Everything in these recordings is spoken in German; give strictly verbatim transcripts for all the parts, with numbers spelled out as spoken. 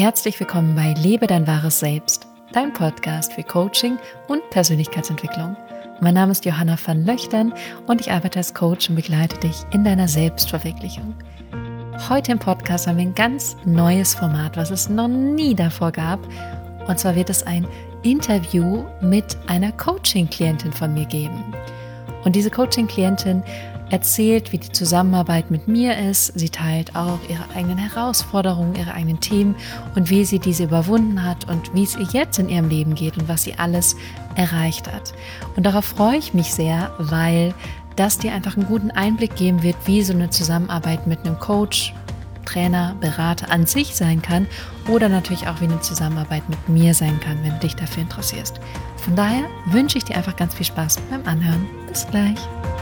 Herzlich willkommen bei Lebe dein wahres Selbst, dein Podcast für Coaching und Persönlichkeitsentwicklung. Mein Name ist Johanna van Löchtern und ich arbeite als Coach und begleite dich in deiner Selbstverwirklichung. Heute im Podcast haben wir ein ganz neues Format, was es noch nie davor gab. Und zwar wird es ein Interview mit einer Coaching-Klientin von mir geben. Und diese Coaching-Klientin erzählt, wie die Zusammenarbeit mit mir ist. Sie teilt auch ihre eigenen Herausforderungen, ihre eigenen Themen und wie sie diese überwunden hat und wie es ihr jetzt in ihrem Leben geht und was sie alles erreicht hat. Und darauf freue ich mich sehr, weil das dir einfach einen guten Einblick geben wird, wie so eine Zusammenarbeit mit einem Coach, Trainer, Berater an sich sein kann oder natürlich auch wie eine Zusammenarbeit mit mir sein kann, wenn du dich dafür interessierst. Von daher wünsche ich dir einfach ganz viel Spaß beim Anhören. Bis gleich.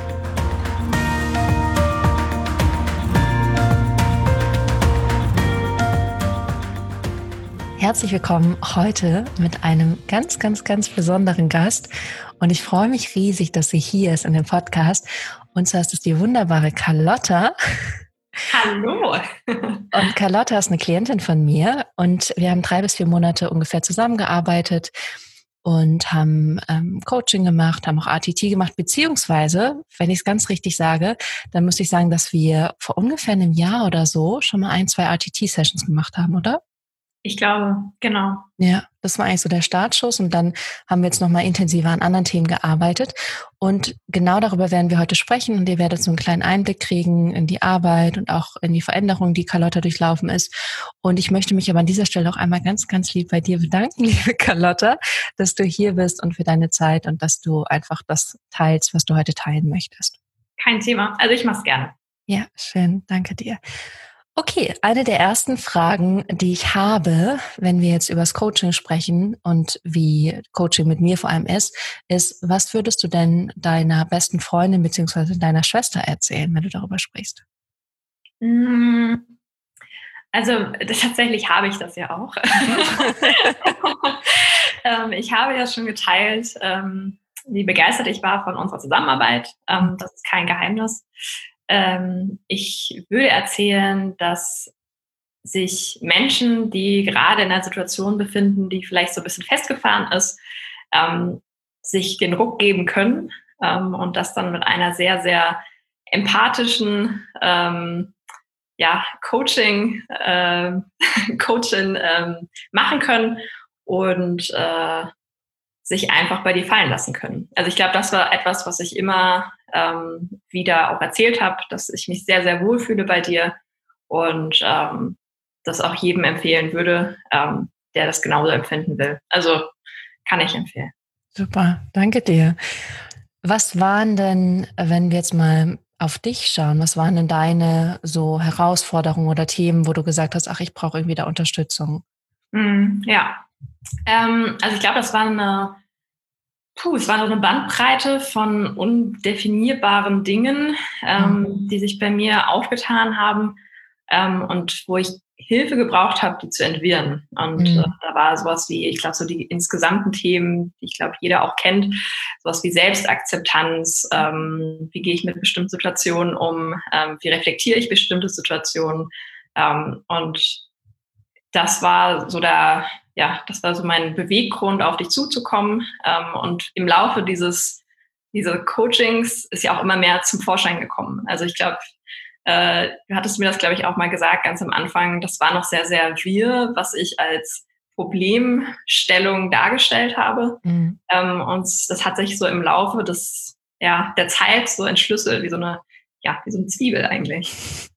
Herzlich willkommen heute mit einem ganz, ganz, ganz besonderen Gast und ich freue mich riesig, dass sie hier ist in dem Podcast und zwar ist es die wunderbare Carlotta. Hallo! Und Carlotta ist eine Klientin von mir und wir haben drei bis vier Monate ungefähr zusammengearbeitet und haben ähm, Coaching gemacht, haben auch A T T gemacht, beziehungsweise, wenn ich es ganz richtig sage, dann müsste ich sagen, dass wir vor ungefähr einem Jahr oder so schon mal ein, zwei A T T-Sessions gemacht haben, oder? Ich glaube, genau. Ja, das war eigentlich so der Startschuss und dann haben wir jetzt nochmal intensiver an anderen Themen gearbeitet und genau darüber werden wir heute sprechen und ihr werdet so einen kleinen Einblick kriegen in die Arbeit und auch in die Veränderungen, die Carlotta durchlaufen ist. Und ich möchte mich aber an dieser Stelle auch einmal ganz, ganz lieb bei dir bedanken, liebe Carlotta, dass du hier bist und für deine Zeit und dass du einfach das teilst, was du heute teilen möchtest. Kein Thema, also ich mache es gerne. Ja, schön, danke dir. Okay, eine der ersten Fragen, die ich habe, wenn wir jetzt über das Coaching sprechen und wie Coaching mit mir vor allem ist, ist, was würdest du denn deiner besten Freundin bzw. deiner Schwester erzählen, wenn du darüber sprichst? Also das, tatsächlich habe ich das ja auch. ähm, ich habe ja schon geteilt, ähm, wie begeistert ich war von unserer Zusammenarbeit. Ähm, das ist kein Geheimnis. Ich würde erzählen, dass sich Menschen, die gerade in einer Situation befinden, die vielleicht so ein bisschen festgefahren ist, ähm, sich den Ruck geben können ähm, und das dann mit einer sehr, sehr empathischen ähm, ja, Coaching, äh, Coaching ähm, machen können und äh, sich einfach bei dir fallen lassen können. Also ich glaube, das war etwas, was ich immer ähm, wieder auch erzählt habe, dass ich mich sehr, sehr wohl fühle bei dir und ähm, das auch jedem empfehlen würde, ähm, der das genauso empfinden will. Also kann ich empfehlen. Super, danke dir. Was waren denn, wenn wir jetzt mal auf dich schauen, was waren denn deine so Herausforderungen oder Themen, wo du gesagt hast, ach, ich brauche irgendwie da Unterstützung? Mm, ja, ähm, also ich glaube, das war eine Puh, es war so eine Bandbreite von undefinierbaren Dingen, ähm, mhm. die sich bei mir aufgetan haben ähm, und wo ich Hilfe gebraucht habe, die zu entwirren. Und mhm. äh, da war sowas wie, ich glaube, so die insgesamten Themen, die ich glaube, jeder auch kennt, sowas wie Selbstakzeptanz, ähm, wie gehe ich mit bestimmten Situationen um, ähm, wie reflektiere ich bestimmte Situationen. Ähm, und das war so der Ja, das war so mein Beweggrund, auf dich zuzukommen. Ähm, und im Laufe dieses, dieser Coachings ist ja auch immer mehr zum Vorschein gekommen. Also ich glaube, äh, du hattest mir das, glaube ich, auch mal gesagt, ganz am Anfang, das war noch sehr, sehr wir, was ich als Problemstellung dargestellt habe. Mhm. Ähm, und das hat sich so im Laufe des, ja, der Zeit so entschlüsselt, wie so eine, ja, wie so eine Zwiebel eigentlich.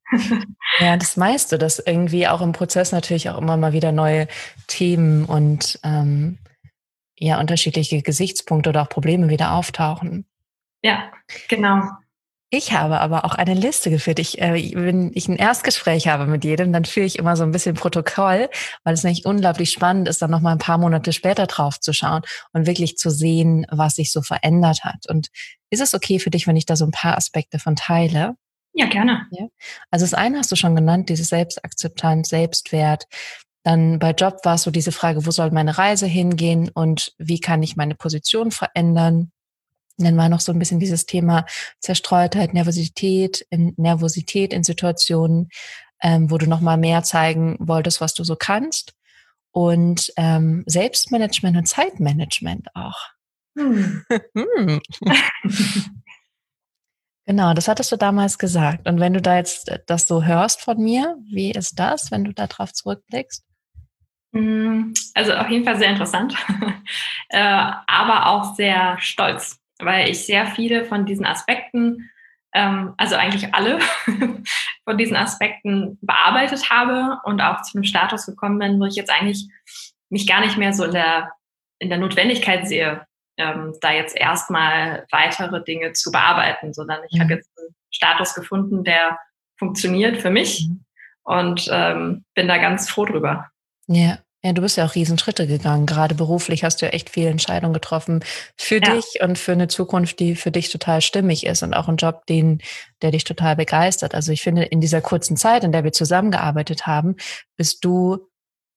Ja, das meiste, dass irgendwie auch im Prozess natürlich auch immer mal wieder neue Themen und ähm, ja unterschiedliche Gesichtspunkte oder auch Probleme wieder auftauchen. Ja, genau. Ich habe aber auch eine Liste geführt. Ich, äh, wenn ich ein Erstgespräch habe mit jedem, dann führe ich immer so ein bisschen Protokoll, weil es nämlich unglaublich spannend ist, dann noch mal ein paar Monate später drauf zu schauen und wirklich zu sehen, was sich so verändert hat. Und ist es okay für dich, wenn ich da so ein paar Aspekte von teile? Ja, gerne. Ja. Also das eine hast du schon genannt, diese Selbstakzeptanz, Selbstwert. Dann bei Job war es so diese Frage, wo soll meine Reise hingehen und wie kann ich meine Position verändern? Und dann war noch so ein bisschen dieses Thema Zerstreutheit, Nervosität, in, Nervosität in Situationen, ähm, wo du noch mal mehr zeigen wolltest, was du so kannst. und ähm, Selbstmanagement und Zeitmanagement auch. Hm. hm. Genau, das hattest du damals gesagt. Und wenn du da jetzt das so hörst von mir, wie ist das, wenn du da drauf zurückblickst? Also auf jeden Fall sehr interessant, äh, aber auch sehr stolz, weil ich sehr viele von diesen Aspekten, ähm, also eigentlich alle von diesen Aspekten bearbeitet habe und auch zu einem Status gekommen bin, wo ich jetzt eigentlich mich gar nicht mehr so in der, in der Notwendigkeit sehe, ähm, da jetzt erstmal weitere Dinge zu bearbeiten, sondern ich mhm. habe jetzt einen Status gefunden, der funktioniert für mich mhm. und ähm, bin da ganz froh drüber. Ja. Ja, du bist ja auch Riesenschritte gegangen. Gerade beruflich hast du ja echt viele Entscheidungen getroffen für ja. dich und für eine Zukunft, die für dich total stimmig ist und auch einen Job, den, der dich total begeistert. Also ich finde, in dieser kurzen Zeit, in der wir zusammengearbeitet haben, bist du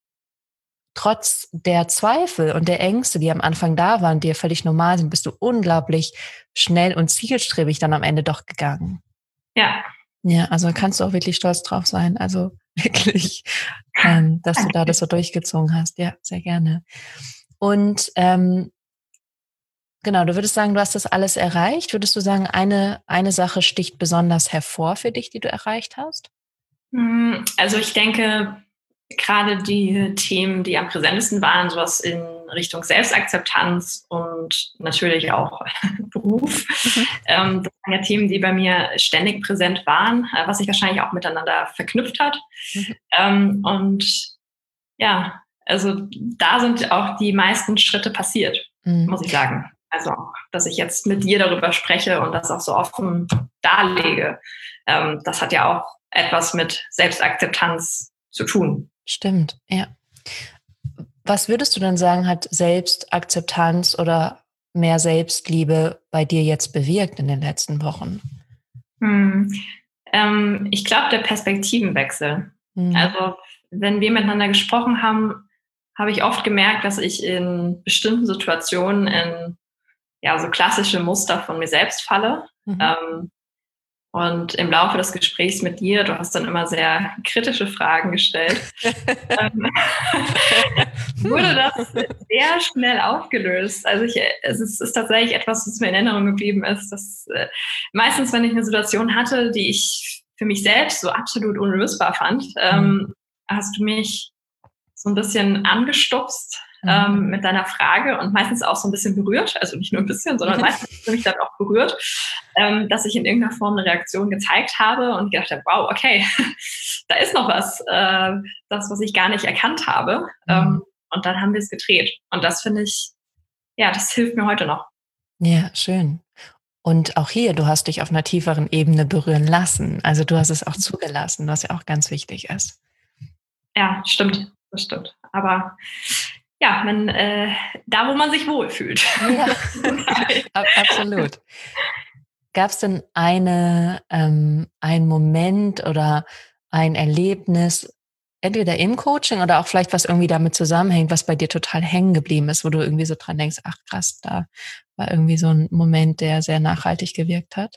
trotz der Zweifel und der Ängste, die am Anfang da waren, die ja völlig normal sind, bist du unglaublich schnell und zielstrebig dann am Ende doch gegangen. Ja. Ja, also kannst du auch wirklich stolz drauf sein. Also wirklich, ähm, dass du da das so durchgezogen hast. Ja, sehr gerne. Und ähm, genau, du würdest sagen, du hast das alles erreicht. Würdest du sagen, eine, eine Sache sticht besonders hervor für dich, die du erreicht hast? Also ich denke, gerade die Themen, die am präsentesten waren, sowas in Richtung Selbstakzeptanz und natürlich auch Beruf. Mhm. Ähm, das waren ja Themen, die bei mir ständig präsent waren, was sich wahrscheinlich auch miteinander verknüpft hat. Mhm. Ähm, und ja, also da sind auch die meisten Schritte passiert, mhm. muss ich sagen. Also, dass ich jetzt mit dir darüber spreche und das auch so offen darlege, ähm, das hat ja auch etwas mit Selbstakzeptanz zu tun. Stimmt, ja. Was würdest du denn sagen, hat Selbstakzeptanz oder mehr Selbstliebe bei dir jetzt bewirkt in den letzten Wochen? Hm. Ähm, ich glaube, der Perspektivenwechsel. Hm. Also, wenn wir miteinander gesprochen haben, habe ich oft gemerkt, dass ich in bestimmten Situationen in ja, so klassische Muster von mir selbst falle. Mhm. Ähm, und im Laufe des Gesprächs mit dir, du hast dann immer sehr kritische Fragen gestellt, ähm, wurde das sehr schnell aufgelöst. Also ich, es, ist, es ist tatsächlich etwas, was mir in Erinnerung geblieben ist, dass äh, meistens, wenn ich eine Situation hatte, die ich für mich selbst so absolut unlösbar fand, ähm, hast du mich so ein bisschen angestupst mhm. ähm, mit deiner Frage und meistens auch so ein bisschen berührt, also nicht nur ein bisschen, sondern meistens hast du mich dann auch berührt, ähm, dass ich in irgendeiner Form eine Reaktion gezeigt habe und gedacht habe, wow, okay, da ist noch was, äh, das, was ich gar nicht erkannt habe. Mhm. Ähm, und dann haben wir es gedreht. Und das finde ich, ja, das hilft mir heute noch. Ja, schön. Und auch hier, du hast dich auf einer tieferen Ebene berühren lassen. Also du hast es auch zugelassen, was ja auch ganz wichtig ist. Ja, stimmt. Das stimmt. Aber ja, man, äh, da, wo man sich wohlfühlt. Ja, absolut. Gab es denn eine, ähm, einen Moment oder ein Erlebnis, entweder im Coaching oder auch vielleicht was irgendwie damit zusammenhängt, was bei dir total hängen geblieben ist, wo du irgendwie so dran denkst, ach krass, da war irgendwie so ein Moment, der sehr nachhaltig gewirkt hat?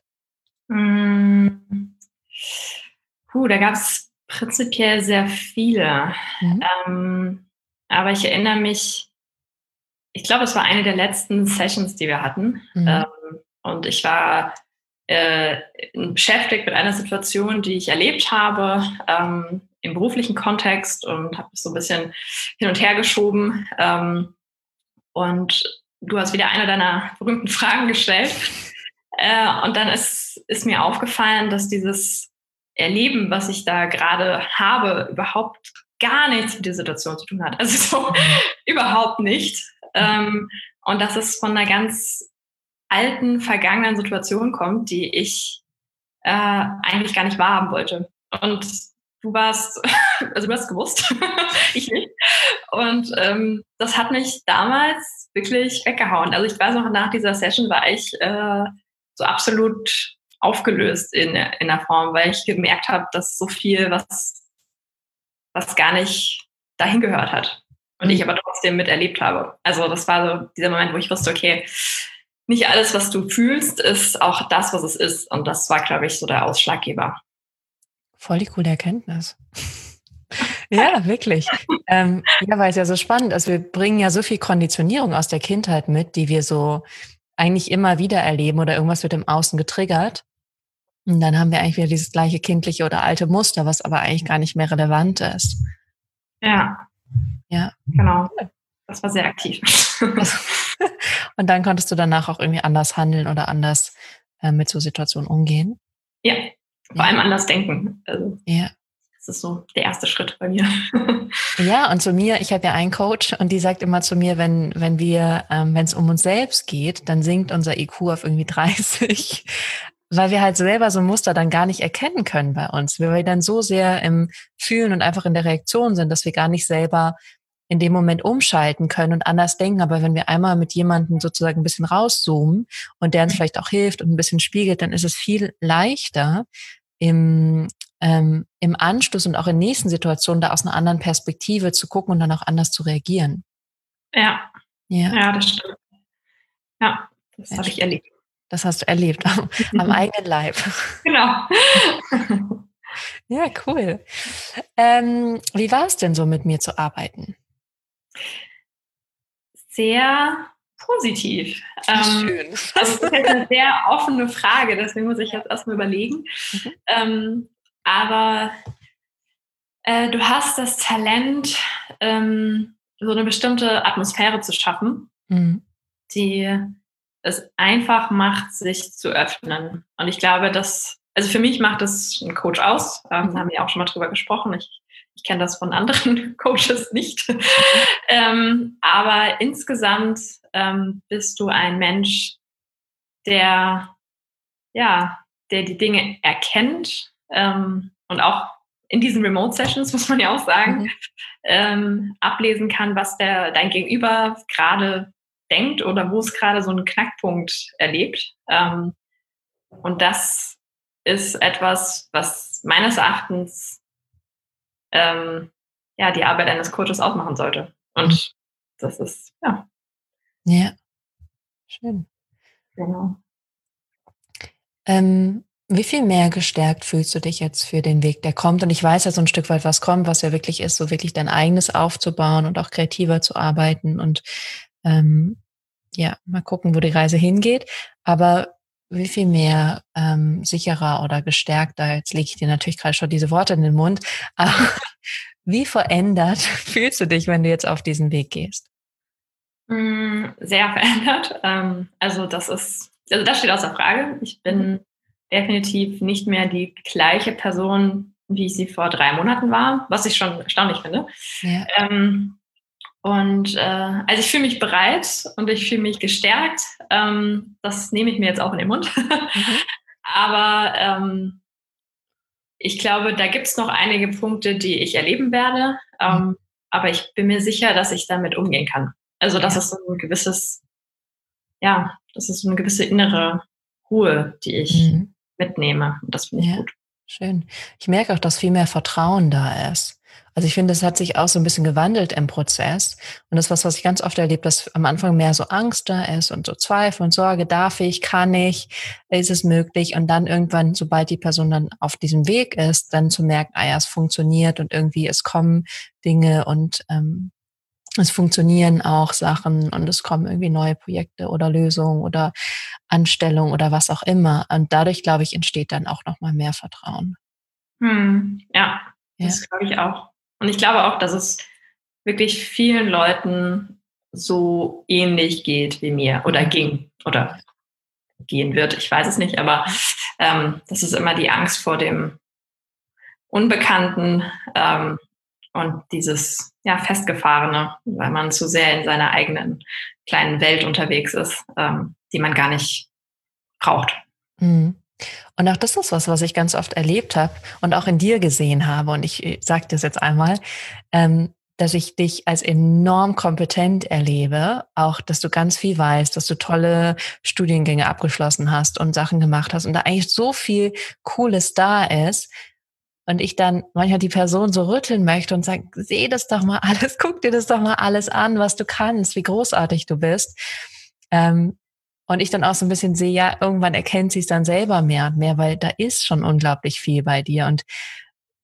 Hm. Puh, da gab es prinzipiell sehr viele. Mhm. Ähm, aber ich erinnere mich, ich glaube, es war eine der letzten Sessions, die wir hatten. Mhm. Ähm, und ich war äh, beschäftigt mit einer Situation, die ich erlebt habe ähm, im beruflichen Kontext und habe es so ein bisschen hin und her geschoben. Ähm, und du hast wieder eine deiner berühmten Fragen gestellt. Äh, und dann ist, ist mir aufgefallen, dass dieses Erleben, was ich da gerade habe, überhaupt gar nichts mit der Situation zu tun hat. Also so überhaupt nicht. Ähm, und dass es von einer ganz alten, vergangenen Situation kommt, die ich äh, eigentlich gar nicht wahrhaben wollte. Und du warst, also du hast gewusst, ich nicht. Und ähm, das hat mich damals wirklich weggehauen. Also ich weiß noch, nach dieser Session war ich äh, so absolut aufgelöst in, in der Form, weil ich gemerkt habe, dass so viel, was, was gar nicht dahin gehört hat. Und ich aber trotzdem miterlebt habe. Also das war so dieser Moment, wo ich wusste, okay, nicht alles, was du fühlst, ist auch das, was es ist. Und das war, glaube ich, so der Ausschlaggeber. Voll die coole Erkenntnis. Ja, wirklich. Ähm, ja, weil es ja so spannend ist. Wir bringen ja so viel Konditionierung aus der Kindheit mit, die wir so eigentlich immer wieder erleben oder irgendwas wird im Außen getriggert. Und dann haben wir eigentlich wieder dieses gleiche kindliche oder alte Muster, was aber eigentlich gar nicht mehr relevant ist. Ja, Ja. genau. Das war sehr aktiv. Also, und dann konntest du danach auch irgendwie anders handeln oder anders äh, mit so Situationen umgehen. Ja, vor Ja. allem anders denken. Also, Ja. das ist so der erste Schritt bei mir. Ja, und zu mir, ich habe ja einen Coach und die sagt immer zu mir, wenn, wenn wir, ähm, wenn es um uns selbst geht, dann sinkt unser I Q auf irgendwie dreißig, weil wir halt selber so ein Muster dann gar nicht erkennen können bei uns, weil wir dann so sehr im Fühlen und einfach in der Reaktion sind, dass wir gar nicht selber in dem Moment umschalten können und anders denken. Aber wenn wir einmal mit jemandem sozusagen ein bisschen rauszoomen und der uns vielleicht auch hilft und ein bisschen spiegelt, dann ist es viel leichter, im, ähm, im Anschluss und auch in nächsten Situationen da aus einer anderen Perspektive zu gucken und dann auch anders zu reagieren. Ja, Ja, ja, das stimmt. Ja, das habe ich erlebt. das hast du erlebt, am, am eigenen Leib. Genau. Ja, cool. Ähm, wie war es denn so, mit mir zu arbeiten? Sehr positiv. Ähm, Schön. also das ist jetzt eine sehr offene Frage, deswegen muss ich jetzt erstmal überlegen. Mhm. Ähm, aber äh, du hast das Talent, ähm, so eine bestimmte Atmosphäre zu schaffen, Mhm. die es einfach macht, sich zu öffnen. Und ich glaube, dass, also für mich macht das ein Coach aus. Ähm, da haben wir auch schon mal drüber gesprochen. Ich, ich kenne das von anderen Coaches nicht. ähm, aber insgesamt ähm, bist du ein Mensch, der, ja, der die Dinge erkennt ähm, und auch in diesen Remote-Sessions, muss man ja auch sagen, Mhm. ähm, ablesen kann, was der, dein Gegenüber gerade denkt oder wo es gerade so einen Knackpunkt erlebt. Ähm, und das ist etwas, was meines Erachtens ähm, ja, die Arbeit eines Coaches ausmachen sollte. Und das ist, ja, Ja, schön. genau. Ähm, wie viel mehr gestärkt fühlst du dich jetzt für den Weg, der kommt? Und ich weiß ja so ein Stück weit, was kommt, was ja wirklich ist, so wirklich dein eigenes aufzubauen und auch kreativer zu arbeiten und ähm, ja, mal gucken, wo die Reise hingeht. Aber wie viel mehr ähm, sicherer oder gestärkter, jetzt lege ich dir natürlich gerade schon diese Worte in den Mund, aber wie verändert fühlst du dich, wenn du jetzt auf diesen Weg gehst? Mm, Sehr verändert. Ähm, also das ist, also das steht außer Frage. Ich Mhm. bin definitiv nicht mehr die gleiche Person, wie ich sie vor drei Monaten war, was ich schon erstaunlich finde. Ja. Ähm, und äh, also ich fühle mich bereit und ich fühle mich gestärkt. Ähm, das nehme ich mir jetzt auch in den Mund. Mhm. Aber ähm, ich glaube, da gibt es noch einige Punkte, die ich erleben werde. Mhm. Ähm, aber ich bin mir sicher, dass ich damit umgehen kann. Also das Ja. ist so ein gewisses, ja, das ist so eine gewisse innere Ruhe, die ich Mhm. mitnehme. Und das finde ich Ja, gut. schön. Ich merke auch, dass viel mehr Vertrauen da ist. Also ich finde, es hat sich auch so ein bisschen gewandelt im Prozess. Und das ist was, was ich ganz oft erlebe, dass am Anfang mehr so Angst da ist und so Zweifel und Sorge, darf ich, kann ich, ist es möglich? Und dann irgendwann, sobald die Person dann auf diesem Weg ist, dann zu merken, ah ja, es funktioniert und irgendwie es kommen Dinge und ähm, es funktionieren auch Sachen und es kommen irgendwie neue Projekte oder Lösungen oder Anstellungen oder was auch immer. Und dadurch, glaube ich, entsteht dann auch noch mal mehr Vertrauen. Hm, ja, Ja. das glaube ich auch. Und ich glaube auch, dass es wirklich vielen Leuten so ähnlich geht wie mir oder Mhm. ging Ja. oder gehen wird. Ich weiß es nicht, aber ähm, das ist immer die Angst vor dem Unbekannten ähm, und dieses ja, Festgefahrene, weil man zu sehr in seiner eigenen kleinen Welt unterwegs ist, ähm, die man gar nicht braucht. Mhm. Und auch das ist was, was ich ganz oft erlebt habe und auch in dir gesehen habe. Und ich sage das jetzt einmal, ähm, dass ich dich als enorm kompetent erlebe, auch, dass du ganz viel weißt, dass du tolle Studiengänge abgeschlossen hast und Sachen gemacht hast und da eigentlich so viel Cooles da ist. Und ich dann manchmal die Person so rütteln möchte und sage, seh das doch mal alles, guck dir das doch mal alles an, was du kannst, wie großartig du bist. Ähm, und ich dann auch so ein bisschen sehe, ja, irgendwann erkennt sie es dann selber mehr und mehr, weil da ist schon unglaublich viel bei dir. Und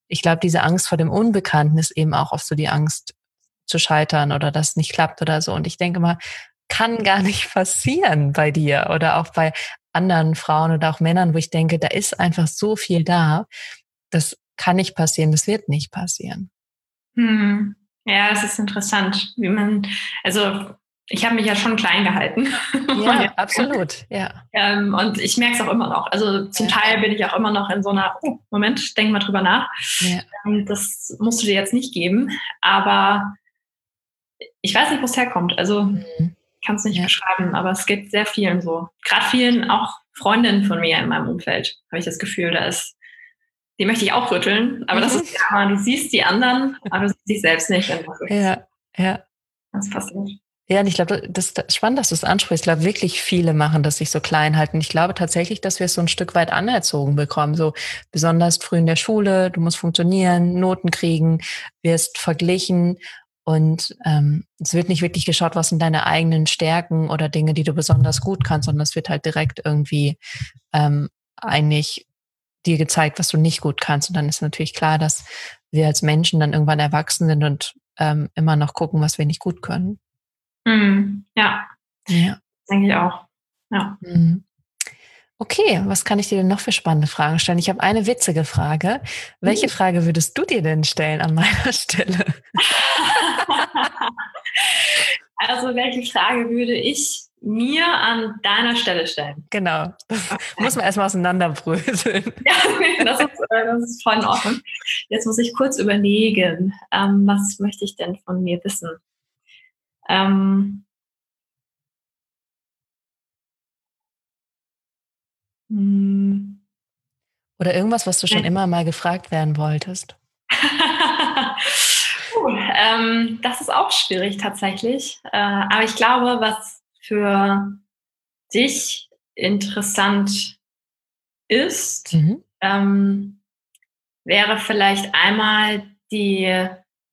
ich glaube, diese Angst vor dem Unbekannten ist eben auch oft so die Angst zu scheitern oder dass es nicht klappt oder so. Und ich denke mal, kann gar nicht passieren bei dir oder auch bei anderen Frauen oder auch Männern, wo ich denke, da ist einfach so viel da. Das kann nicht passieren, das wird nicht passieren. Hm. Ja, das ist interessant, wie man, also ich habe mich ja schon klein gehalten. Ja, absolut, ja. Ähm, und ich merke es auch immer noch. Also zum ja. Teil bin ich auch immer noch in so einer, oh, Moment, denk mal drüber nach. Ja. Ähm, das musst du dir jetzt nicht geben. Aber ich weiß nicht, wo es herkommt. Also Mhm. ich kann es nicht Ja. beschreiben, aber es geht sehr vielen so. Gerade vielen, auch Freundinnen von mir in meinem Umfeld, habe ich das Gefühl, da ist, die möchte ich auch rütteln. Aber das ist ja, du siehst die anderen, aber du siehst dich selbst nicht. Und das ist Ja, ja. ganz faszinierend. Ja, und ich glaube, das ist spannend, dass du es ansprichst. Ich glaube, wirklich viele machen das, sich so klein halten. Ich glaube tatsächlich, dass wir es so ein Stück weit anerzogen bekommen. So besonders früh in der Schule, du musst funktionieren, Noten kriegen, wirst verglichen. Und ähm, es wird nicht wirklich geschaut, was sind deine eigenen Stärken oder Dinge, die du besonders gut kannst, sondern es wird halt direkt irgendwie ähm, eigentlich dir gezeigt, was du nicht gut kannst. Und dann ist natürlich klar, dass wir als Menschen dann irgendwann erwachsen sind und ähm, immer noch gucken, was wir nicht gut können. Mhm. Ja, Ja. denke ich auch. Ja. Mhm. Okay, was kann ich dir denn noch für spannende Fragen stellen? Ich habe eine witzige Frage. Welche Frage würdest du dir denn stellen an meiner Stelle? Also, welche Frage würde ich mir an deiner Stelle stellen? Genau, das Okay. muss man erstmal auseinanderbröseln. Ja, das ist, äh, das ist voll in Ordnung. Jetzt muss ich kurz überlegen, ähm, was möchte ich denn von mir wissen? Ähm, hm. Oder irgendwas, was du schon immer mal gefragt werden wolltest. uh, ähm, das ist auch schwierig tatsächlich. Äh, aber ich glaube, was für dich interessant ist, Mhm. ähm, wäre vielleicht einmal die,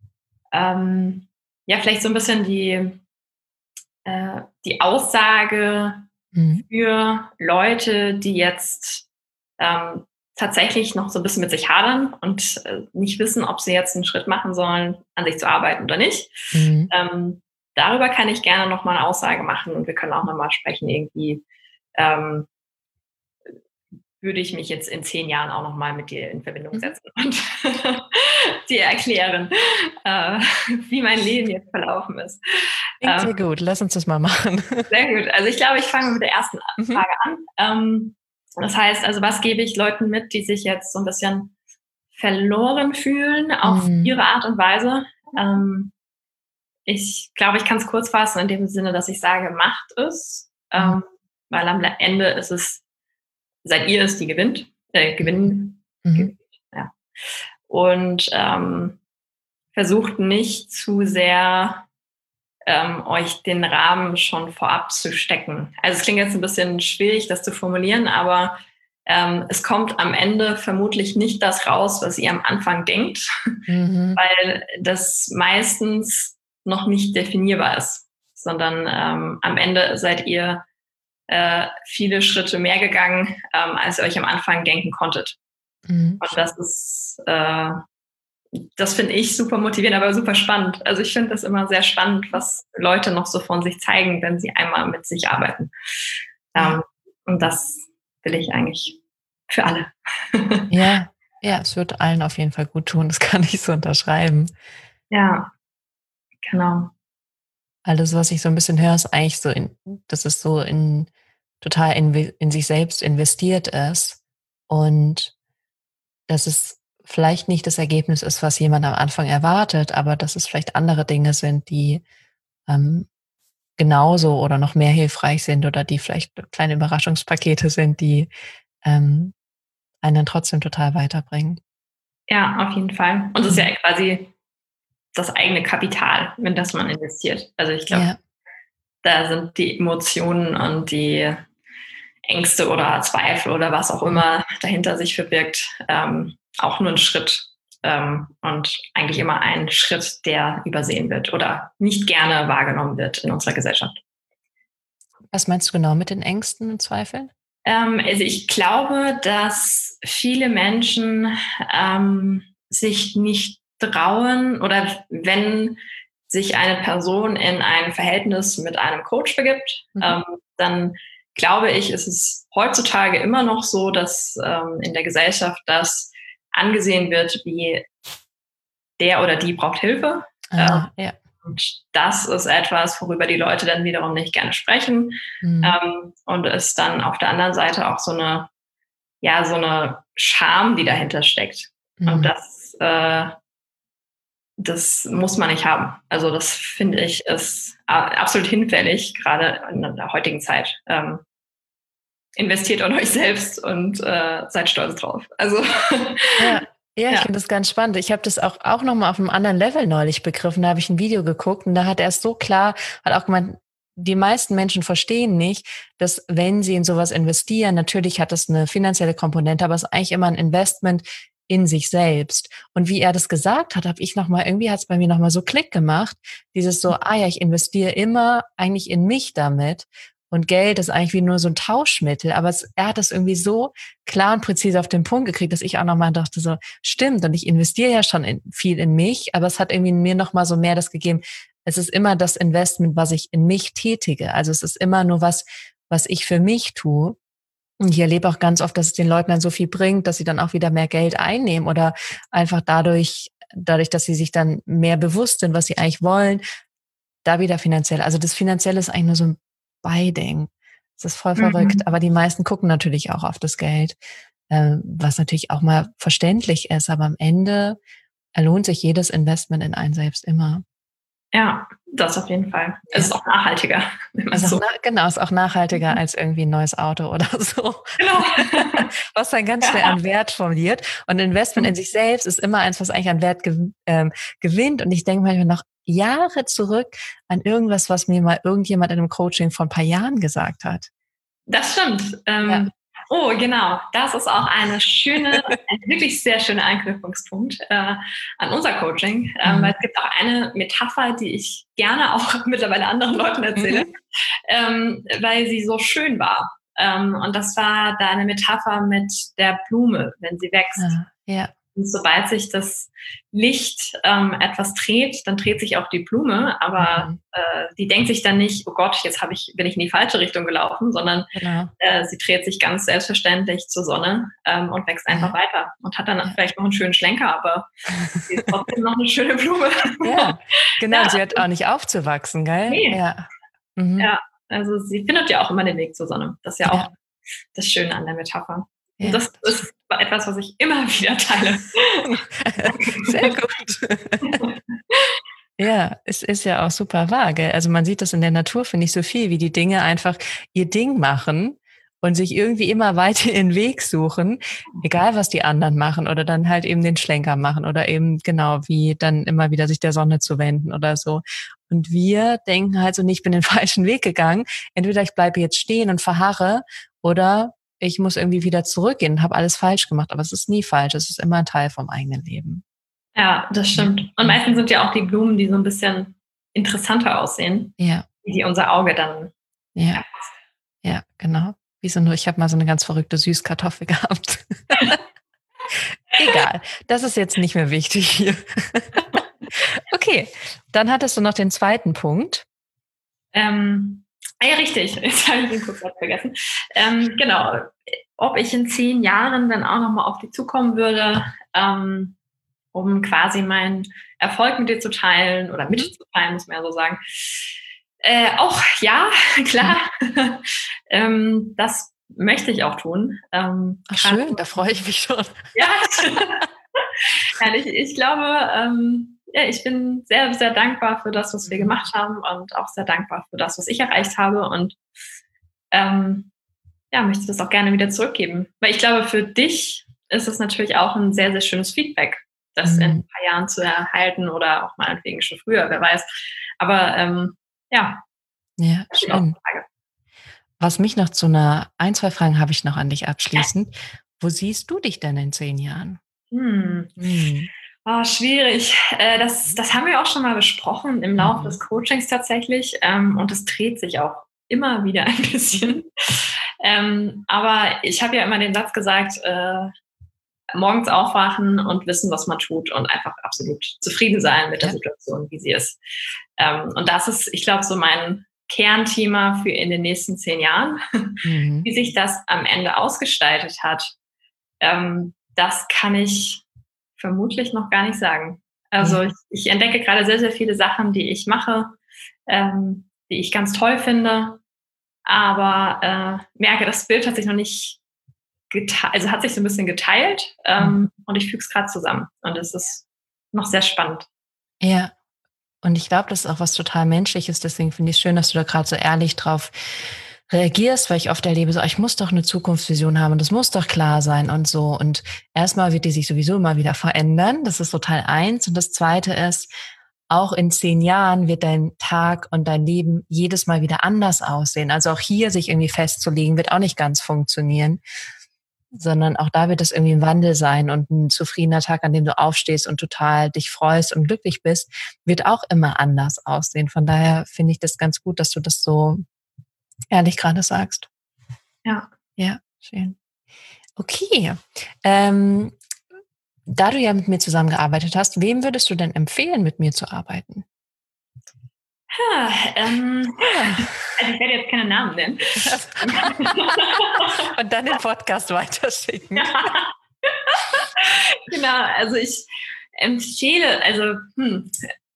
ähm, ja, vielleicht so ein bisschen die, äh, die Aussage Mhm. für Leute, die jetzt ähm, tatsächlich noch so ein bisschen mit sich hadern und äh, nicht wissen, ob sie jetzt einen Schritt machen sollen, an sich zu arbeiten oder nicht. Mhm. Ähm, darüber kann ich gerne noch mal eine Aussage machen und wir können auch noch mal sprechen, irgendwie ähm, würde ich mich jetzt in zehn Jahren auch noch mal mit dir in Verbindung Mhm. setzen und dir erklären, äh, wie mein Leben jetzt verlaufen ist. Klingt Ähm, sehr gut, lass uns das mal machen. sehr gut. Also ich glaube, ich fange mit der ersten Mhm. Frage an. Ähm, das heißt, also was gebe ich Leuten mit, die sich jetzt so ein bisschen verloren fühlen auf Mhm. ihre Art und Weise? Ähm, ich glaube, ich kann es kurz fassen in dem Sinne, dass ich sage, macht es, ähm, weil am Ende ist es, seid ihr es, die gewinnt, äh, gewinnen, Mhm. gewinnt, ja. Und ähm, versucht nicht zu sehr ähm, euch den Rahmen schon vorab zu stecken. Also es klingt jetzt ein bisschen schwierig, das zu formulieren, aber ähm, es kommt am Ende vermutlich nicht das raus, was ihr am Anfang denkt, Mhm. weil das meistens noch nicht definierbar ist, sondern ähm, am Ende seid ihr äh, viele Schritte mehr gegangen, ähm, als ihr euch am Anfang denken konntet. Mhm. Und das ist äh, das finde ich super motivierend, aber super spannend. Also ich finde das immer sehr spannend, was Leute noch so von sich zeigen, wenn sie einmal mit sich arbeiten. Ja. Ähm, und das will ich eigentlich für alle. Ja, ja, es wird allen auf jeden Fall gut tun, das kann ich so unterschreiben. Ja, genau. Alles, was ich so ein bisschen höre, ist eigentlich so in dass es so in total in in sich selbst investiert ist und dass es vielleicht nicht das Ergebnis ist, was jemand am Anfang erwartet, aber dass es vielleicht andere Dinge sind, die, ähm, genauso oder noch mehr hilfreich sind oder die vielleicht kleine Überraschungspakete sind, die, ähm, einen dann trotzdem total weiterbringen. Ja, auf jeden Fall. Und es ist ja Mhm. quasi das eigene Kapital, in das man investiert. Also ich glaube, Ja. da sind die Emotionen und die Ängste oder Zweifel oder was auch immer dahinter sich verbirgt, ähm, auch nur ein Schritt ähm, und eigentlich immer ein Schritt, der übersehen wird oder nicht gerne wahrgenommen wird in unserer Gesellschaft. Was meinst du genau mit den Ängsten und Zweifeln? Ähm, also ich glaube, dass viele Menschen ähm, sich nicht trauen oder wenn sich eine Person in ein Verhältnis mit einem Coach begibt, mhm. ähm, dann glaube ich, ist es heutzutage immer noch so, dass ähm, in der Gesellschaft das angesehen wird, wie der oder die braucht Hilfe. Ah, ähm, ja. Und das ist etwas, worüber die Leute dann wiederum nicht gerne sprechen. Mhm. Ähm, und ist dann auf der anderen Seite auch so eine, ja, so eine Scham, die dahinter steckt. Mhm. Und das, äh, das muss man nicht haben. Also das finde ich ist absolut hinfällig, gerade in der heutigen Zeit. Ähm, investiert an euch selbst und äh, seid stolz drauf. Also ja. Ja, ich ja. finde das ganz spannend. Ich habe das auch, auch nochmal auf einem anderen Level neulich begriffen. Da habe ich ein Video geguckt und da hat er es so klar, hat auch gemeint, die meisten Menschen verstehen nicht, dass wenn sie in sowas investieren, natürlich hat das eine finanzielle Komponente, aber es ist eigentlich immer ein Investment in sich selbst. Und wie er das gesagt hat, habe ich nochmal, irgendwie hat es bei mir nochmal so Klick gemacht. Dieses so, ah ja, ich investiere immer eigentlich in mich damit. Und Geld ist eigentlich wie nur so ein Tauschmittel. Aber es, er hat das irgendwie so klar und präzise auf den Punkt gekriegt, dass ich auch nochmal dachte so, stimmt. Und ich investiere ja schon in, viel in mich, aber es hat irgendwie mir nochmal so mehr das gegeben. Es ist immer das Investment, was ich in mich tätige. Also es ist immer nur was, was ich für mich tue. Und ich erlebe auch ganz oft, dass es den Leuten dann so viel bringt, dass sie dann auch wieder mehr Geld einnehmen oder einfach dadurch, dadurch, dass sie sich dann mehr bewusst sind, was sie eigentlich wollen, da wieder finanziell. Also das Finanzielle ist eigentlich nur so ein Beiding. Das ist voll verrückt. Mhm. Aber die meisten gucken natürlich auch auf das Geld, äh, was natürlich auch mal verständlich ist. Aber am Ende lohnt sich jedes Investment in einen selbst immer. Ja, das auf jeden Fall. Es ist auch nachhaltiger. Also so. na, genau, ist auch nachhaltiger mhm. als irgendwie ein neues Auto oder so. Genau. Was dann ganz schnell ja. an Wert verliert. Und Investment mhm. in sich selbst ist immer eins, was eigentlich an Wert gew- ähm, gewinnt. Und ich denke manchmal noch Jahre zurück an irgendwas, was mir mal irgendjemand in einem Coaching vor ein paar Jahren gesagt hat. Das stimmt. Ähm, ja. Oh, genau. Das ist auch eine schöne, ein wirklich sehr schöner Anknüpfungspunkt äh, an unser Coaching. Ähm, mhm. Weil es gibt auch eine Metapher, die ich gerne auch mittlerweile anderen Leuten erzähle, mhm. ähm, weil sie so schön war. Ähm, und das war da eine Metapher mit der Blume, wenn sie wächst. Ah, ja. Und sobald sich das Licht ähm, etwas dreht, dann dreht sich auch die Blume, aber mhm. äh, die denkt sich dann nicht, oh Gott, jetzt hab ich, bin ich in die falsche Richtung gelaufen, sondern genau. äh, sie dreht sich ganz selbstverständlich zur Sonne ähm, und wächst einfach ja. weiter und hat dann ja. vielleicht noch einen schönen Schlenker, aber sie ist trotzdem noch eine schöne Blume. Ja, genau, ja. Sie hört auch nicht aufzuwachsen, gell? Nee. Ja. Mhm. ja, also sie findet ja auch immer den Weg zur Sonne. Das ist ja, ja. auch das Schöne an der Metapher. Und ja, das, das ist etwas, was ich immer wieder teile. Sehr gut. Ja, es ist ja auch super wahr, gell? Also man sieht das in der Natur, finde ich, so viel, wie die Dinge einfach ihr Ding machen und sich irgendwie immer weiter ihren Weg suchen, egal was die anderen machen oder dann halt eben den Schlenker machen oder eben genau wie dann immer wieder sich der Sonne zu wenden oder so. Und wir denken halt so, nee, ich bin den falschen Weg gegangen. Entweder ich bleibe jetzt stehen und verharre oder ich muss irgendwie wieder zurückgehen und habe alles falsch gemacht. Aber es ist nie falsch. Es ist immer ein Teil vom eigenen Leben. Ja, das stimmt. Und meistens sind ja auch die Blumen, die so ein bisschen interessanter aussehen, ja. die unser Auge dann ja. erfasst. Ja, genau. Wieso nur, ich habe mal so eine ganz verrückte Süßkartoffel gehabt. Egal, das ist jetzt nicht mehr wichtig hier. Okay, dann hattest du noch den zweiten Punkt. Ähm, ja, richtig. Jetzt habe ich den kurz vergessen. Ähm, genau. Ob ich in zehn Jahren dann auch nochmal auf dich zukommen würde, ähm, um quasi meinen Erfolg mit dir zu teilen oder mit dir zu teilen, muss man ja so sagen. Äh, auch ja, klar. ähm, das möchte ich auch tun. Ähm, Ach schön, grad, da freue ich mich schon. Ja, ja ich, ich glaube, ähm, ja, ich bin sehr, sehr dankbar für das, was wir gemacht haben und auch sehr dankbar für das, was ich erreicht habe und ähm, ja, möchte das auch gerne wieder zurückgeben. Weil ich glaube, für dich ist es natürlich auch ein sehr, sehr schönes Feedback, das mhm. in ein paar Jahren zu erhalten oder auch meinetwegen schon früher, wer weiß. Aber ähm, ja. Ja, schön. Was mich noch zu einer, ein, zwei Fragen habe ich noch an dich abschließend. Ja. Wo siehst du dich denn in zehn Jahren? Hm. Hm. Oh, schwierig. Äh, das, das haben wir auch schon mal besprochen im Laufe mhm. des Coachings tatsächlich. Ähm, und es dreht sich auch immer wieder ein bisschen. ähm, aber ich habe ja immer den Satz gesagt, äh, morgens aufwachen und wissen, was man tut und einfach absolut zufrieden sein mit der Ja. Situation, wie sie ist. Ähm, und das ist, ich glaube, so mein Kernthema für in den nächsten zehn Jahren. Mhm. Wie sich das am Ende ausgestaltet hat, ähm, das kann ich vermutlich noch gar nicht sagen. Also Ja. ich, ich entdecke gerade sehr, sehr viele Sachen, die ich mache, ähm, die ich ganz toll finde, aber äh, merke, das Bild hat sich noch nicht geteilt, also hat sich so ein bisschen geteilt ähm, und ich füge es gerade zusammen. Und es ist noch sehr spannend. Ja. Und ich glaube, das ist auch was total Menschliches. Deswegen finde ich es schön, dass du da gerade so ehrlich drauf reagierst, weil ich oft erlebe, so, ich muss doch eine Zukunftsvision haben und das muss doch klar sein und so. Und erstmal wird die sich sowieso immer wieder verändern. Das ist so Teil eins. Und das zweite ist, auch in zehn Jahren wird dein Tag und dein Leben jedes Mal wieder anders aussehen. Also auch hier sich irgendwie festzulegen, wird auch nicht ganz funktionieren, sondern auch da wird es irgendwie ein Wandel sein und ein zufriedener Tag, an dem du aufstehst und total dich freust und glücklich bist, wird auch immer anders aussehen. Von daher finde ich das ganz gut, dass du das so ehrlich gerade sagst. Ja. Ja, schön. Okay. Ähm, da du ja mit mir zusammengearbeitet hast, wem würdest du denn empfehlen, mit mir zu arbeiten? Ha, ähm, also ich werde jetzt keine Namen nennen. Und dann den Podcast weiterschicken. Ja. Genau, also ich empfehle, also hm,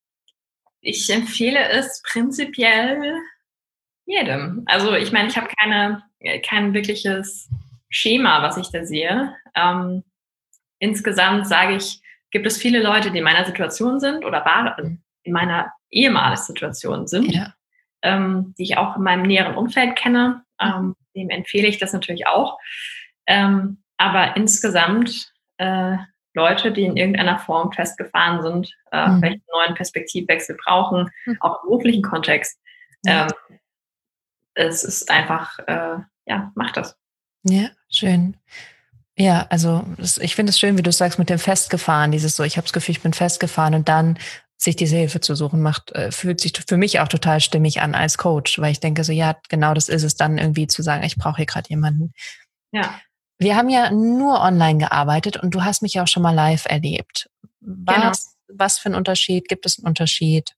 ich empfehle es prinzipiell jedem. Also ich meine, ich habe keine, kein wirkliches Schema, was ich da sehe. Ähm, insgesamt sage ich, gibt es viele Leute, die in meiner Situation sind oder waren in meiner ehemaligen Situation sind, Ja. ähm, die ich auch in meinem näheren Umfeld kenne. Ähm, dem empfehle ich das natürlich auch. Ähm, aber insgesamt äh, Leute, die in irgendeiner Form festgefahren sind, äh, Mhm. vielleicht einen neuen Perspektivwechsel brauchen, Mhm. auch im beruflichen Kontext. Ja. Ähm, es ist einfach, äh, ja, mach das. Ja, schön. Ja, also das, ich finde es schön, wie du sagst, mit dem Festgefahren, dieses so, ich habe das Gefühl, ich bin festgefahren und dann sich diese Hilfe zu suchen, macht, äh, fühlt sich für mich auch total stimmig an als Coach, weil ich denke so, ja, genau das ist es dann irgendwie zu sagen, ich brauche hier gerade jemanden. Ja, Wir haben ja nur online gearbeitet und du hast mich ja auch schon mal live erlebt. genau. Was, was für ein Unterschied? Gibt es einen Unterschied?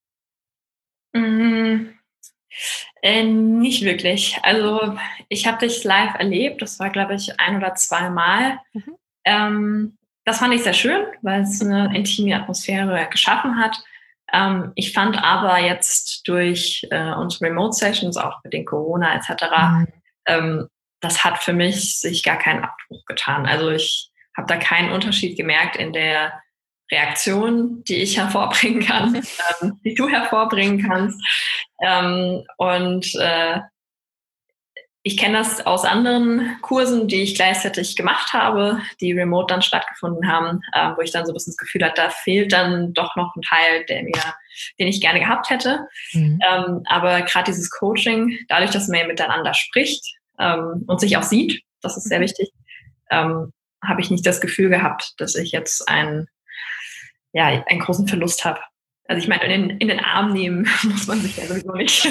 Mm, äh, nicht wirklich. Also ich habe dich live erlebt. Das war, glaube ich, ein oder zweimal. Mhm. Ähm, das fand ich sehr schön, weil es eine intime Atmosphäre geschaffen hat. Ähm, ich fand aber jetzt durch äh, unsere Remote-Sessions, auch mit den Corona et cetera, Mhm. ähm, das hat für mich sich gar keinen Abbruch getan. Also ich habe da keinen Unterschied gemerkt in der Reaktion, die ich hervorbringen kann, ähm, die du hervorbringen kannst. Ähm, und äh, ich kenne das aus anderen Kursen, die ich gleichzeitig gemacht habe, die remote dann stattgefunden haben, äh, wo ich dann so ein bisschen das Gefühl hatte, da fehlt dann doch noch ein Teil, der mir, den ich gerne gehabt hätte. Mhm. Ähm, aber gerade dieses Coaching, dadurch, dass man miteinander spricht ähm, und sich auch sieht, das ist sehr wichtig, ähm, habe ich nicht das Gefühl gehabt, dass ich jetzt einen, ja, einen großen Verlust habe. Also ich meine, in den, in den Arm nehmen muss man sich ja sowieso nicht.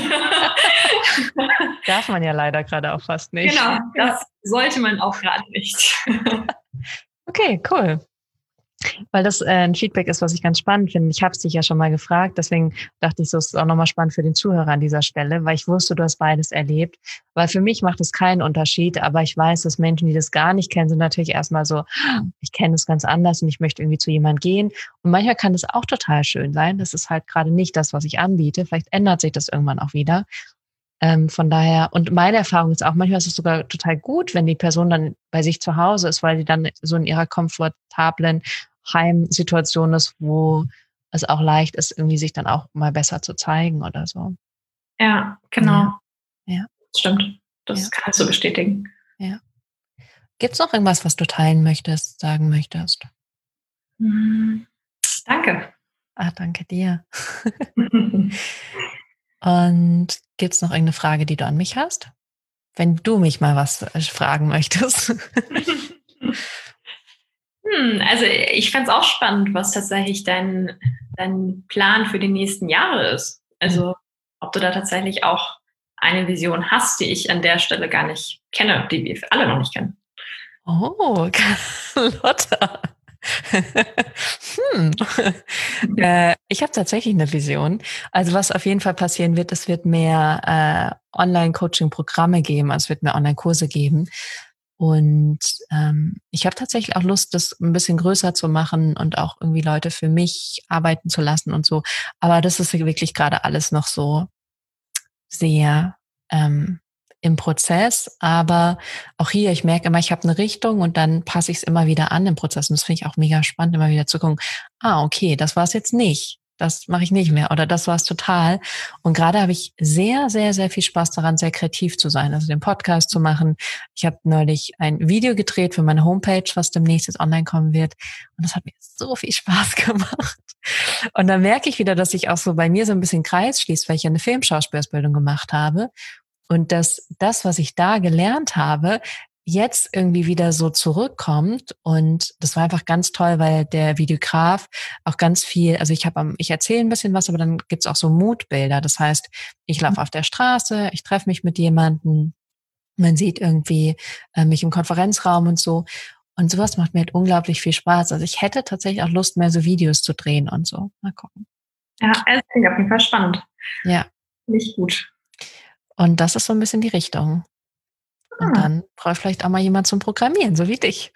Darf man ja leider gerade auch fast nicht. Genau, Ja. das sollte man auch gerade nicht. Okay, cool. Weil das äh, ein Feedback ist, was ich ganz spannend finde. Ich habe es dich ja schon mal gefragt, deswegen dachte ich, so ist es auch nochmal spannend für den Zuhörer an dieser Stelle, weil ich wusste, du hast beides erlebt. Weil für mich macht es keinen Unterschied, aber ich weiß, dass Menschen, die das gar nicht kennen, sind natürlich erstmal so, ich kenne es ganz anders und ich möchte irgendwie zu jemandem gehen. Und manchmal kann das auch total schön sein. Das ist halt gerade nicht das, was ich anbiete. Vielleicht ändert sich das irgendwann auch wieder. Ähm, von daher, und meine Erfahrung ist auch, manchmal ist es sogar total gut, wenn die Person dann bei sich zu Hause ist, weil die dann so in ihrer komfortablen Heimsituation ist, wo es auch leicht ist, irgendwie sich dann auch mal besser zu zeigen oder so. Ja, genau. Ja, ja, Stimmt. Das ja, kannst du bestätigen. ja. Gibt es noch irgendwas, was du teilen möchtest, sagen möchtest? Mhm. Danke. Ah, danke dir. Und gibt es noch irgendeine Frage, die du an mich hast? Wenn du mich mal was äh, fragen möchtest. Hm, also ich fände es auch spannend, was tatsächlich dein, dein Plan für die nächsten Jahre ist. Also ob du da tatsächlich auch eine Vision hast, die ich an der Stelle gar nicht kenne, die wir alle noch nicht kennen. Oh, Carlotta. hm. äh, ich habe tatsächlich eine Vision. Also was auf jeden Fall passieren wird, es wird mehr äh, Online-Coaching-Programme geben, also es wird mehr Online-Kurse geben. Und ähm, ich habe tatsächlich auch Lust, das ein bisschen größer zu machen und auch irgendwie Leute für mich arbeiten zu lassen und so. Aber das ist wirklich gerade alles noch so sehr ähm, im Prozess. Aber auch hier, ich merke immer, ich habe eine Richtung und dann passe ich es immer wieder an im Prozess. Und das finde ich auch mega spannend, immer wieder zu gucken, ah, okay, das war es jetzt nicht. Das mache ich nicht mehr oder das war es total. Und gerade habe ich sehr, sehr, sehr viel Spaß daran, sehr kreativ zu sein, also den Podcast zu machen. Ich habe neulich ein Video gedreht für meine Homepage, was demnächst jetzt online kommen wird. Und das hat mir so viel Spaß gemacht. Und dann merke ich wieder, dass sich auch so bei mir so ein bisschen Kreis schließt, weil ich ja eine Filmschauspielausbildung gemacht habe. Und dass das, was ich da gelernt habe, jetzt irgendwie wieder so zurückkommt. Und das war einfach ganz toll, weil der Videograf auch ganz viel, also ich habe, ich erzähle ein bisschen was, aber dann gibt's auch so Moodbilder. Das heißt, ich laufe auf der Straße, ich treffe mich mit jemandem, man sieht irgendwie äh, mich im Konferenzraum und so. Und sowas macht mir halt unglaublich viel Spaß. Also ich hätte tatsächlich auch Lust, mehr so Videos zu drehen und so. Mal gucken. Ja, es klingt auf jeden Fall spannend. Ja. Nicht gut. Und das ist so ein bisschen die Richtung. Und Ah. dann brauche ich vielleicht auch mal jemand zum Programmieren, so wie dich.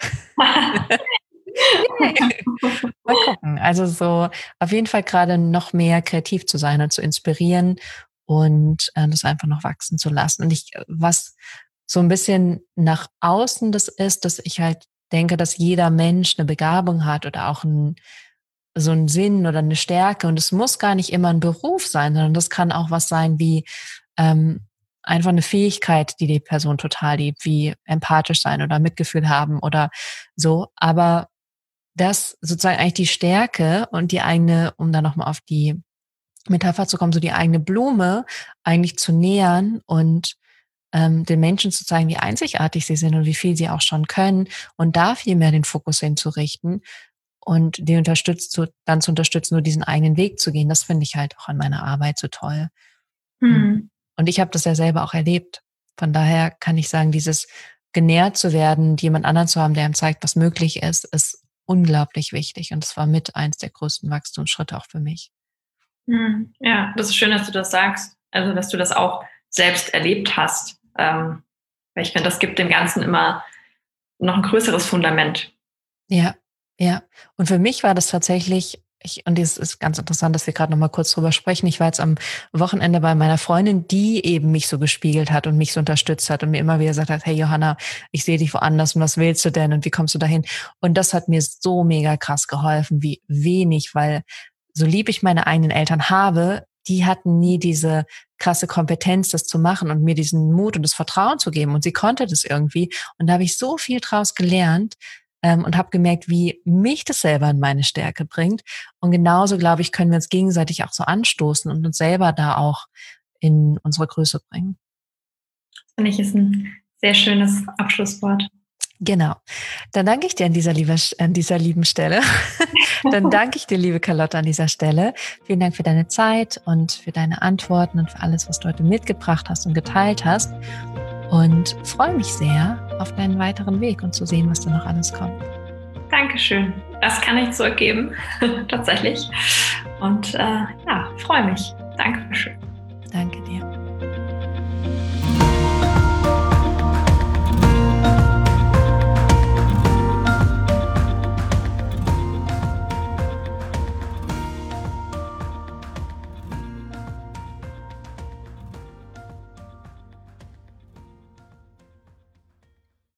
Mal gucken. Also so auf jeden Fall gerade noch mehr kreativ zu sein und zu inspirieren und äh, das einfach noch wachsen zu lassen. Und ich, was so ein bisschen nach außen das ist, dass ich halt denke, dass jeder Mensch eine Begabung hat oder auch ein, so einen Sinn oder eine Stärke. Und es muss gar nicht immer ein Beruf sein, sondern das kann auch was sein wie ähm, einfach eine Fähigkeit, die die Person total liebt, wie empathisch sein oder Mitgefühl haben oder so. Aber das sozusagen eigentlich die Stärke und die eigene, um dann nochmal auf die Metapher zu kommen, so die eigene Blume eigentlich zu nähern und ähm, den Menschen zu zeigen, wie einzigartig sie sind und wie viel sie auch schon können und da viel mehr den Fokus hinzurichten und die unterstützt zu, dann zu unterstützen, nur diesen eigenen Weg zu gehen. Das finde ich halt auch an meiner Arbeit so toll. Hm. Und ich habe das ja selber auch erlebt. Von daher kann ich sagen, dieses genährt zu werden, jemand anderen zu haben, der einem zeigt, was möglich ist, ist unglaublich wichtig. Und das war mit eins der größten Wachstumsschritte auch für mich. Hm. Ja, das ist schön, dass du das sagst. Also, dass du das auch selbst erlebt hast. Ähm, weil ich finde, das gibt dem Ganzen immer noch ein größeres Fundament. Ja, ja. Und für mich war das tatsächlich, ich, und es ist ganz interessant, dass wir gerade noch mal kurz drüber sprechen. Ich war jetzt am Wochenende bei meiner Freundin, die eben mich so gespiegelt hat und mich so unterstützt hat und mir immer wieder gesagt hat, hey Johanna, ich sehe dich woanders und was willst du denn und wie kommst du dahin? Und das hat mir so mega krass geholfen, wie wenig, weil so lieb ich meine eigenen Eltern habe, die hatten nie diese krasse Kompetenz, das zu machen und mir diesen Mut und das Vertrauen zu geben. Und sie konnte das irgendwie. Und da habe ich so viel draus gelernt, ähm, und habe gemerkt, wie mich das selber in meine Stärke bringt. Und genauso, glaube ich, können wir uns gegenseitig auch so anstoßen und uns selber da auch in unsere Größe bringen. Das finde ich ist ein sehr schönes Abschlusswort. Genau. Dann danke ich dir an dieser, liebe, an dieser lieben Stelle. Dann danke ich dir, liebe Carlotta, an dieser Stelle. Vielen Dank für deine Zeit und für deine Antworten und für alles, was du heute mitgebracht hast und geteilt hast. Und freue mich sehr auf deinen weiteren Weg und zu sehen, was da noch alles kommt. Dankeschön. Das kann ich zurückgeben, tatsächlich. Und äh, ja, freue mich. Dankeschön. Danke dir.